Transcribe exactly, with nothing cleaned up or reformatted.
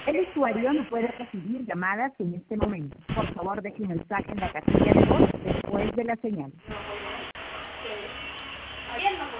El usuario no puede recibir llamadas en este momento. Por favor, deje un mensaje en la casilla de voz después de la señal.